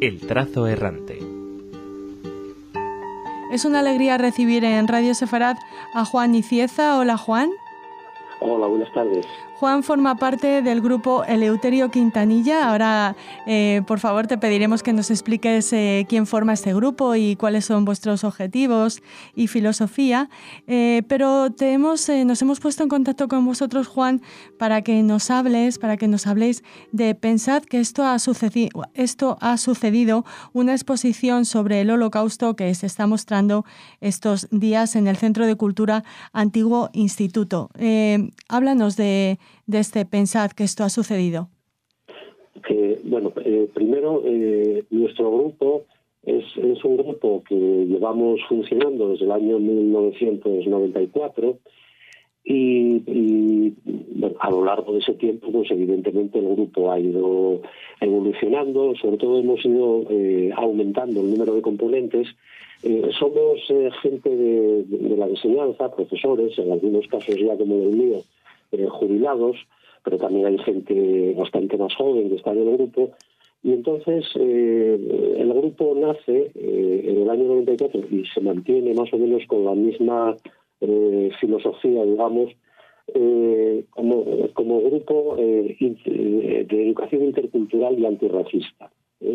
El trazo errante. Es una alegría recibir en Radio Sefarad a Juan Icieza. Hola, Juan. Hola, buenas tardes. Juan forma parte del grupo Eleuterio Quintanilla. Ahora, por favor, te pediremos que nos expliques quién forma este grupo y cuáles son vuestros objetivos y filosofía. Pero nos hemos puesto en contacto con vosotros, Juan, para que nos habléis de Pensad que esto ha sucedido, una exposición sobre el Holocausto que se está mostrando estos días en el Centro de Cultura Antiguo Instituto. Háblanos de este Pensad que esto ha sucedido. Primero, nuestro grupo es un grupo que llevamos funcionando desde el año 1994 y a lo largo de ese tiempo, pues evidentemente el grupo ha ido evolucionando, sobre todo hemos ido aumentando el número de componentes. Somos gente de la enseñanza, profesores, en algunos casos ya como el mío, jubilados, pero también hay gente bastante más joven que está en el grupo. Y entonces el grupo nace en el año 94 y se mantiene más o menos con la misma filosofía, digamos, como grupo de educación intercultural y antirracista.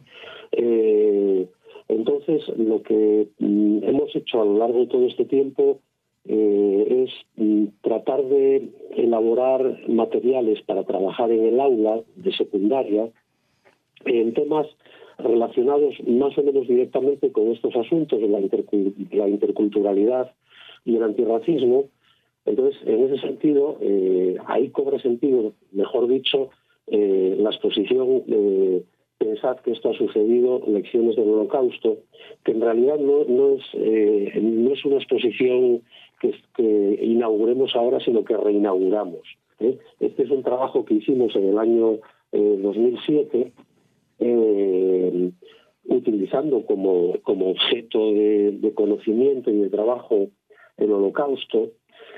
Entonces, lo que hemos hecho a lo largo de todo este tiempo es tratar de elaborar materiales para trabajar en el aula de secundaria en temas relacionados más o menos directamente con estos asuntos de la interculturalidad y el antirracismo. Entonces, en ese sentido, ahí cobra sentido, mejor dicho, la exposición Pensad que esto ha sucedido, lecciones del Holocausto, que en realidad no es una exposición que inauguremos ahora, sino que reinauguramos. Este es un trabajo que hicimos en el año 2007, utilizando como objeto de conocimiento y de trabajo el Holocausto,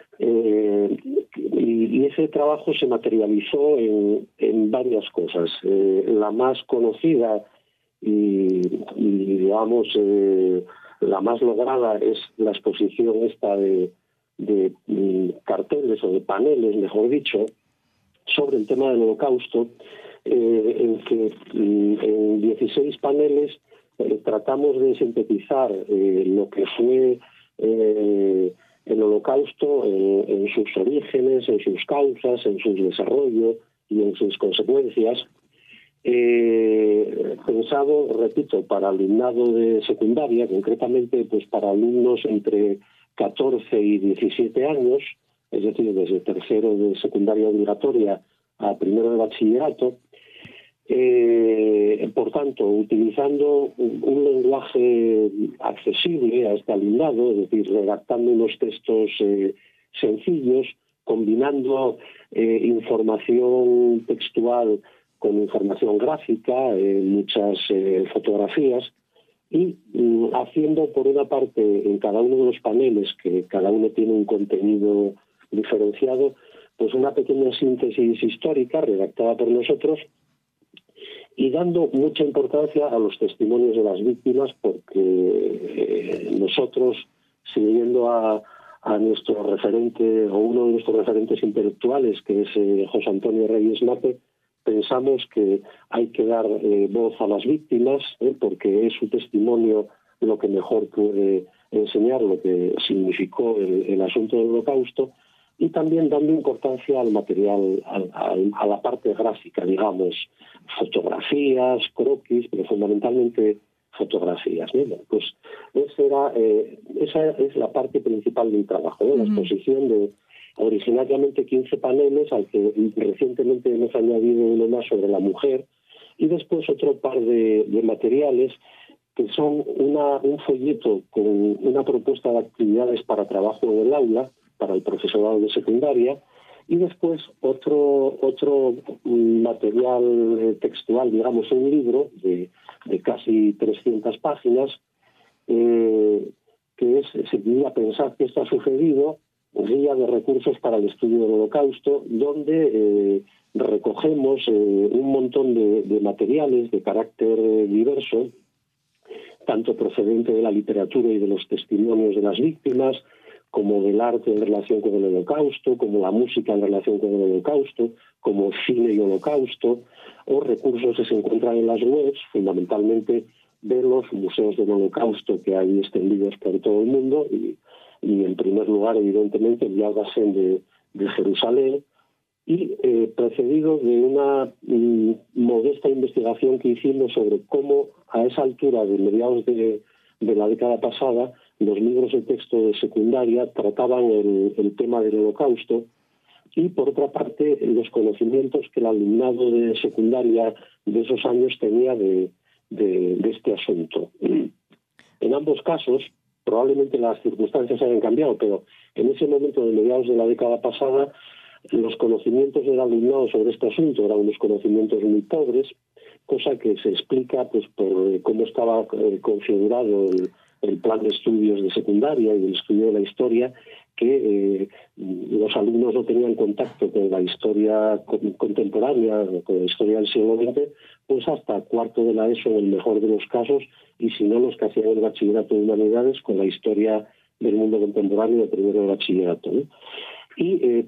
y ese trabajo se materializó en varias cosas. La más conocida y digamos la más lograda es la exposición esta de carteles o de paneles, mejor dicho, sobre el tema del Holocausto, en que en 16 paneles tratamos de sintetizar lo que fue el Holocausto en sus orígenes, en sus causas, en su desarrollo y en sus consecuencias, pensado, repito, para alumnado de secundaria, concretamente pues para alumnos entre 14 y 17 años, es decir, desde tercero de secundaria obligatoria a primero de bachillerato. Por tanto, utilizando un lenguaje accesible a este alumnado, es decir, redactando unos textos sencillos, combinando información textual con información gráfica, muchas fotografías, y haciendo, por una parte, en cada uno de los paneles, que cada uno tiene un contenido diferenciado, pues una pequeña síntesis histórica redactada por nosotros, y dando mucha importancia a los testimonios de las víctimas, porque nosotros, siguiendo a nuestro referente, o uno de nuestros referentes intelectuales, que es José Antonio Reyes Mape, pensamos que hay que dar voz a las víctimas, porque es su testimonio lo que mejor puede enseñar lo que significó el asunto del Holocausto, y también dando importancia al material, a la parte gráfica, digamos, fotografías, croquis, pero fundamentalmente fotografías. Pues esa es la parte principal del trabajo, la exposición de originariamente 15 paneles, al que recientemente hemos añadido uno más sobre la mujer, y después otro par de materiales que son un folleto con una propuesta de actividades para trabajo en el aula, para el profesorado de secundaria, y después otro material textual, digamos un libro de casi 300 páginas, que se titula Pensad que esto ha sucedido, guía de recursos para el estudio del Holocausto, donde recogemos un montón de materiales de carácter diverso, tanto procedente de la literatura y de los testimonios de las víctimas, como del arte en relación con el Holocausto, como la música en relación con el Holocausto, como cine y Holocausto, o recursos que se encuentran en las webs, fundamentalmente de los museos del Holocausto que hay extendidos por todo el mundo y en primer lugar, evidentemente, el Yad Vashem de Jerusalén, y precedido de una modesta investigación que hicimos sobre cómo a esa altura de mediados de la década pasada los libros de texto de secundaria trataban el tema del Holocausto, y por otra parte los conocimientos que el alumnado de secundaria de esos años tenía de este asunto. En ambos casos, probablemente las circunstancias hayan cambiado, pero en ese momento de mediados de la década pasada, los conocimientos del alumnado sobre este asunto eran unos conocimientos muy pobres, cosa que se explica pues por cómo estaba configurado el plan de estudios de secundaria y el estudio de la historia, que los alumnos no tenían contacto con la historia contemporánea, con la historia del siglo XX, pues hasta cuarto de la ESO en el mejor de los casos, y si no, los que hacían el bachillerato de humanidades con la historia del mundo contemporáneo de primero de bachillerato, ¿no? Y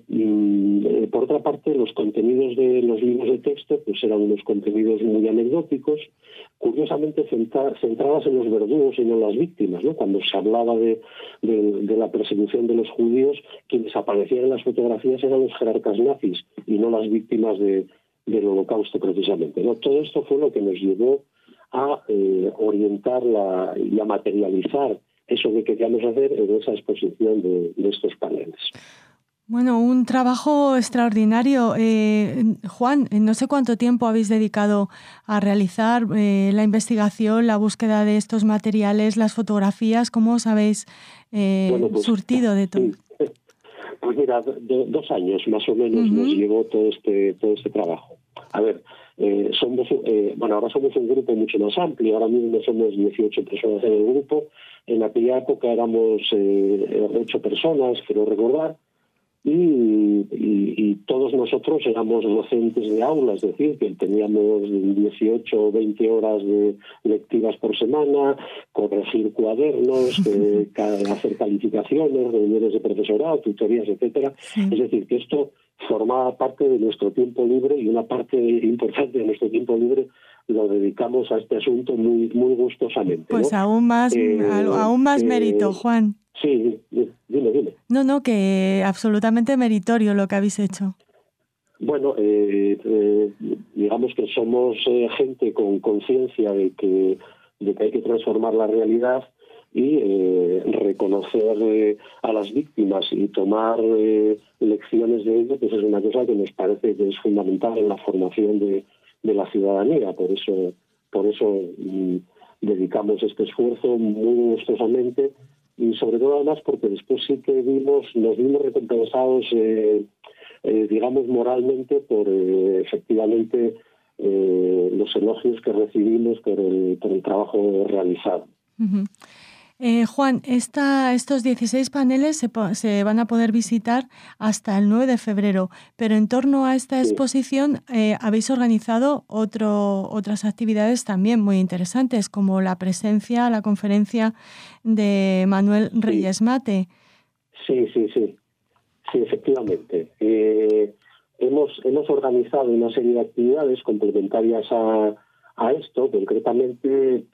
por otra parte, los contenidos de los libros de texto pues eran unos contenidos muy anecdóticos, curiosamente centradas en los verdugos y no en las víctimas, ¿no? Cuando se hablaba de la persecución de los judíos, quienes aparecían en las fotografías eran los jerarcas nazis y no las víctimas del Holocausto precisamente, ¿no? Todo esto fue lo que nos llevó a orientar y a materializar eso que queríamos hacer en esa exposición de estos paneles. Bueno, un trabajo extraordinario. Juan, no sé cuánto tiempo habéis dedicado a realizar la investigación, la búsqueda de estos materiales, las fotografías. ¿Cómo os habéis surtido de todo? Sí. Pues mira, 2 años más o menos nos llevó todo este trabajo. A ver, ahora somos un grupo mucho más amplio. Ahora mismo somos 18 personas en el grupo. En aquella época éramos 8 personas, quiero recordar. Y todos nosotros éramos docentes de aula, es decir, que teníamos 18 o 20 horas de lectivas por semana, corregir cuadernos, hacer calificaciones, reuniones de profesorado, tutorías, etcétera. Sí. Es decir, que esto formaba parte de nuestro tiempo libre, y una parte importante de nuestro tiempo libre lo dedicamos a este asunto muy, muy gustosamente, ¿no? Pues aún más mérito, Juan. Sí, dime. No, que absolutamente meritorio lo que habéis hecho. Bueno, digamos que somos gente con conciencia de que hay que transformar la realidad y reconocer a las víctimas y tomar lecciones de ello, pues es una cosa que nos parece que es fundamental en la formación de la ciudadanía. Por eso dedicamos este esfuerzo muy gustosamente, y sobre todo además porque después sí que nos vimos recompensados, digamos, moralmente por efectivamente los elogios que recibimos por el trabajo realizado. Uh-huh. Juan, estos 16 paneles se van a poder visitar hasta el 9 de febrero, pero en torno a esta exposición habéis organizado otras actividades también muy interesantes, como la conferencia de Manuel Reyes Mate. Sí, efectivamente. Hemos organizado una serie de actividades complementarias a esto. Concretamente,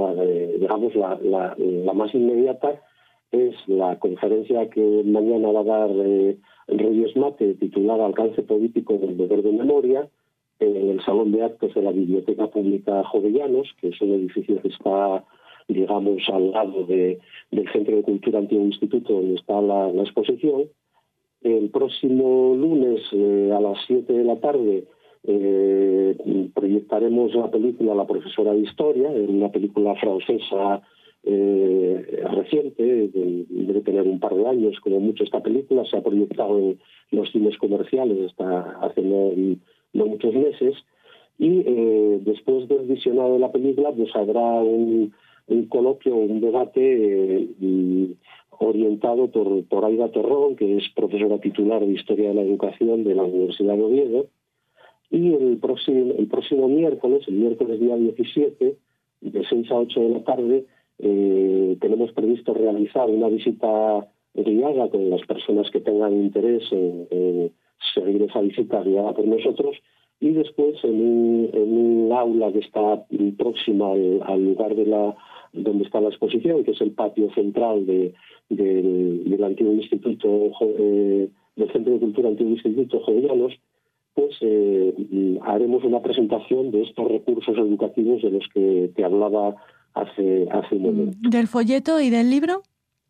la más inmediata es la conferencia que mañana va a dar Reyes Mate, titulada Alcance político del deber de memoria, en el Salón de Actos de la Biblioteca Pública Jovellanos, que es un edificio que está, digamos, al lado del Centro de Cultura Antiguo Instituto, donde está la exposición. El próximo lunes a las 7 de la tarde proyectaremos la película La profesora de historia, una película francesa reciente, debe tener un par de años como mucho esta película. Se ha proyectado en los cines comerciales hasta hace no muchos meses, y después del visionado de la película pues habrá un coloquio, un debate orientado por Aida Torrón, que es profesora titular de Historia de la Educación de la Universidad de Oviedo. Y el próximo miércoles, el miércoles día 17, de 6 a 8 de la tarde, tenemos previsto realizar una visita guiada con las personas que tengan interés en seguir esa visita guiada por nosotros, y después en un aula que está próxima al lugar donde está la exposición, que es el patio central del antiguo instituto, del Centro de Cultura Antiguo Instituto Jovellanos, pues haremos una presentación de estos recursos educativos de los que te hablaba hace un momento. ¿Del folleto y del libro?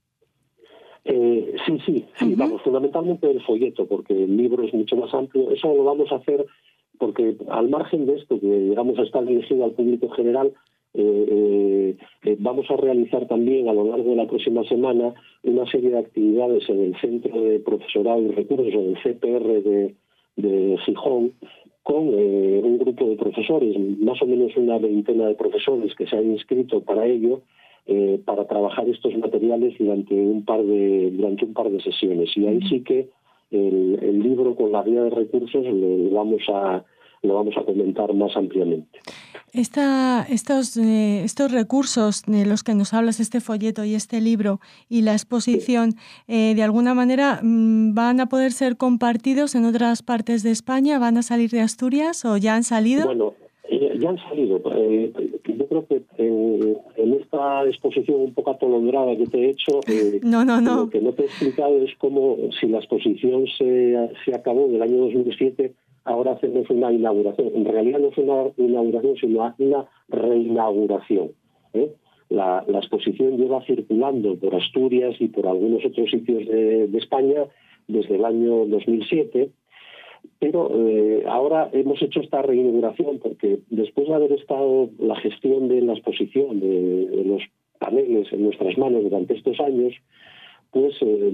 Sí, vamos, fundamentalmente del folleto, porque el libro es mucho más amplio. Eso lo vamos a hacer porque, al margen de esto, que digamos está dirigido al público general, vamos a realizar también a lo largo de la próxima semana una serie de actividades en el Centro de Profesorado y Recursos, en el CPR de Gijón, con un grupo de profesores, más o menos una veintena de profesores que se han inscrito para ello, para trabajar estos materiales durante un par de sesiones. Y ahí sí que el libro con la guía de recursos lo vamos a comentar más ampliamente. Estos recursos de los que nos hablas, este folleto y este libro y la exposición, de alguna manera van a poder ser compartidos en otras partes de España, ¿van a salir de Asturias o ya han salido? Bueno, ya han salido. Yo creo que en esta exposición un poco atolondrada que te he hecho, No. Lo que no te he explicado es cómo, si la exposición se acabó en el año 2007, ahora hacemos una inauguración. En realidad no es una inauguración, sino una reinauguración. La exposición lleva circulando por Asturias y por algunos otros sitios de España desde el año 2007, pero ahora hemos hecho esta reinauguración porque después de haber estado la gestión de la exposición, de los paneles en nuestras manos durante estos años, pues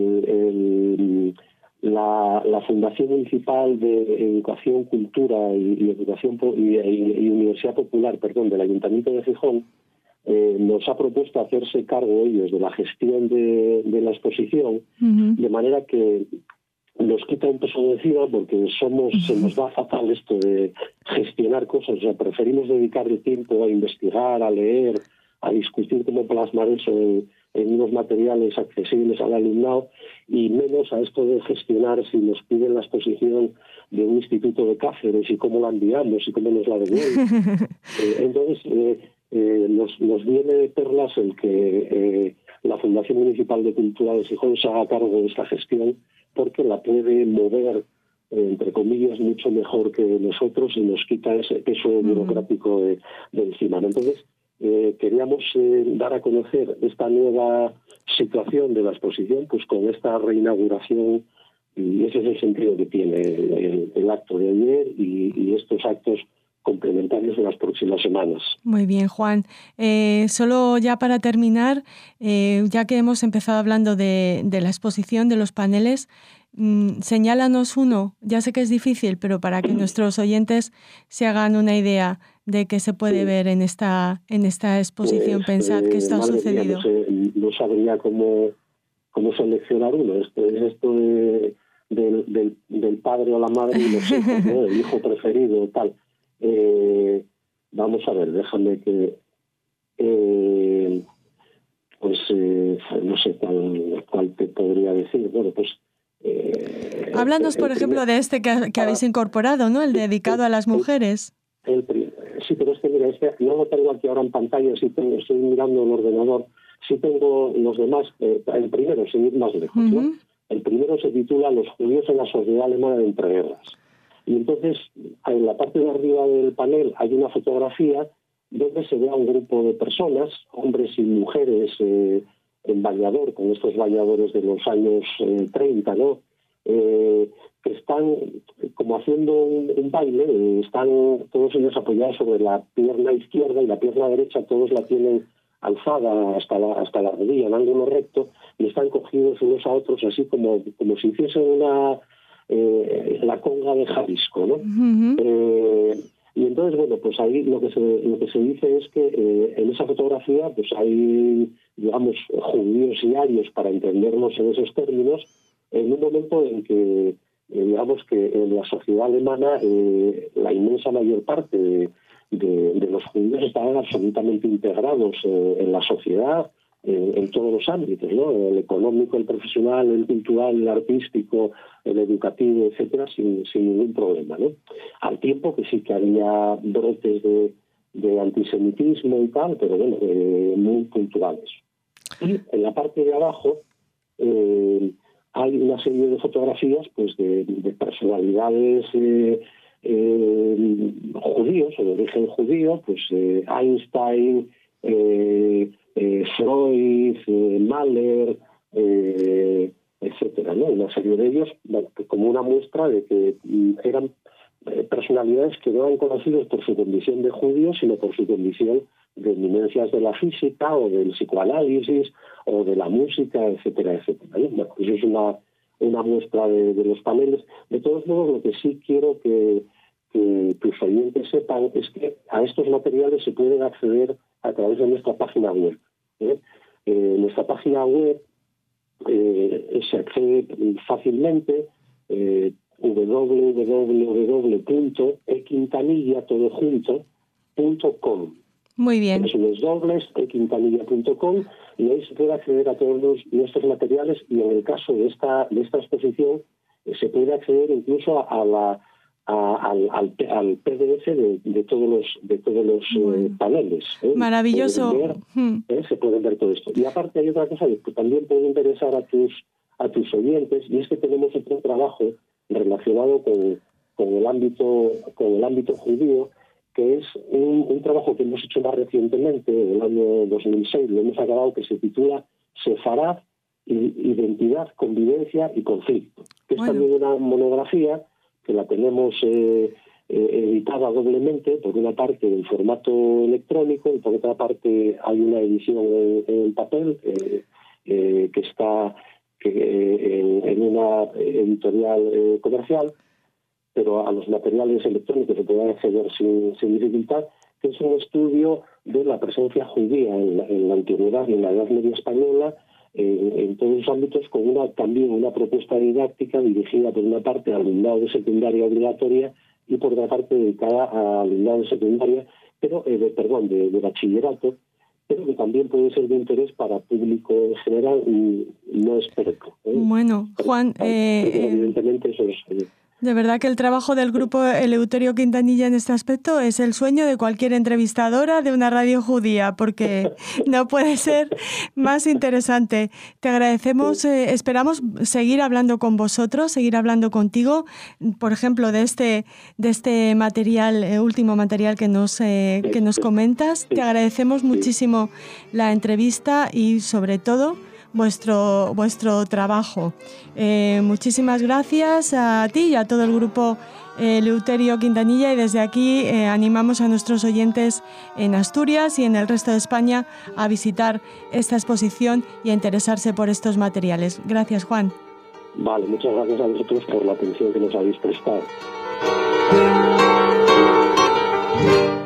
la Fundación Municipal de Educación, Cultura y Educación y Universidad Popular, del Ayuntamiento de Gijón, nos ha propuesto hacerse cargo ellos de la gestión de la exposición, de manera que nos quita un peso de encima porque se nos da fatal esto de gestionar cosas. O sea, preferimos dedicarle tiempo a investigar, a leer, a discutir cómo plasmar eso en unos materiales accesibles al alumnado, y menos a esto de gestionar si nos piden la exposición de un instituto de Cáceres y cómo la enviamos y cómo nos la devuelven. Entonces, nos viene de perlas el que la Fundación Municipal de Cultura de Gijón se haga cargo de esta gestión, porque la puede mover, entre comillas, mucho mejor que nosotros, y nos quita ese peso burocrático de encima. Entonces, queríamos dar a conocer esta nueva situación de la exposición, pues con esta reinauguración, y ese es el sentido que tiene el acto de ayer y estos actos complementarios de las próximas semanas. Muy bien, Juan. Solo ya para terminar, ya que hemos empezado hablando de la exposición, de los paneles, señálanos uno. Ya sé que es difícil, pero para que nuestros oyentes se hagan una idea de qué se puede ver en esta exposición. Pensad que esto ha sucedido. No sabría cómo seleccionar uno. Esto del padre o la madre y los hijos, ¿no? El hijo preferido, tal. Vamos a ver, déjame que no sé cuál te podría decir. Bueno, pues háblanos, por ejemplo, de este que habéis incorporado, ¿no? El dedicado a las mujeres. Sí, pero es que mira, no lo tengo aquí ahora en pantalla, estoy mirando el ordenador. Sí tengo los demás. El primero, sin ir más lejos, ¿no? El primero se titula Los judíos en la sociedad alemana de entreguerras. Y entonces, en la parte de arriba del panel hay una fotografía donde se ve a un grupo de personas, hombres y mujeres, en bañador, con estos bañadores de los años 30, ¿no? Que están como haciendo un baile, están todos ellos apoyados sobre la pierna izquierda, y la pierna derecha todos la tienen alzada hasta la rodilla, en ángulo recto, y están cogidos unos a otros así como si hiciesen la conga de Jalisco, ¿no? Y entonces, bueno, pues ahí lo que se dice es que en esa fotografía pues hay, digamos, judíos y arios, para entendernos en esos términos, en un momento en que, digamos, que en la sociedad alemana la inmensa mayor parte de los judíos estaban absolutamente integrados en la sociedad, en todos los ámbitos, ¿no? El económico, el profesional, el cultural, el artístico, el educativo, etcétera, sin ningún problema, ¿no? Al tiempo que sí que había brotes de antisemitismo y tal, pero bueno, muy puntuales. Y en la parte de abajo hay una serie de fotografías pues de personalidades judíos o de origen judío, pues Einstein, Freud, Mahler, etcétera, ¿no? Una serie de ellos, bueno, como una muestra de que eran personalidades que no eran conocidos por su condición de judíos, sino por su condición de eminencias de la física o del psicoanálisis o de la música, etcétera, etcétera, ¿no? Bueno, eso es una muestra de los paneles. De todos modos, lo que sí quiero que tus oyentes sepan es que a estos materiales se pueden acceder a través de nuestra página web. Nuestra página web se accede fácilmente, www.equintanilla.com. Muy bien. equintanilla.com, y ahí se puede acceder a todos nuestros materiales, y en el caso de esta exposición se puede acceder incluso al PDF de todos los paneles. Maravilloso. Se pueden ver todo esto. Y aparte hay otra cosa que también puede interesar a tus oyentes, y es que tenemos otro trabajo relacionado con el ámbito judío, que es un trabajo que hemos hecho más recientemente, en el año 2006, lo hemos acabado, que se titula Sefarad, Identidad, Convivencia y Conflicto, que es también una monografía que la tenemos editada doblemente, por una parte en formato electrónico y por otra parte hay una edición en papel que está en una editorial comercial, pero a los materiales electrónicos se pueden acceder sin dificultad, que es un estudio de la presencia judía en la antigüedad y en la Edad Media española, en todos los ámbitos, con también una propuesta didáctica dirigida por una parte al alumnado de secundaria obligatoria y por otra parte dedicada al alumnado de secundaria, de bachillerato, pero que también puede ser de interés para público en general y no experto. Bueno, Juan, evidentemente eso es... De verdad que el trabajo del grupo Eleuterio Quintanilla en este aspecto es el sueño de cualquier entrevistadora de una radio judía, porque no puede ser más interesante. Te agradecemos, esperamos seguir hablando con vosotros, seguir hablando contigo, por ejemplo, de este material, último material que nos comentas. Te agradecemos muchísimo la entrevista y sobre todo vuestro trabajo. Muchísimas gracias a ti y a todo el grupo Eleuterio Quintanilla, y desde aquí animamos a nuestros oyentes en Asturias y en el resto de España a visitar esta exposición y a interesarse por estos materiales. Gracias, Juan. Vale, muchas gracias a vosotros por la atención que nos habéis prestado.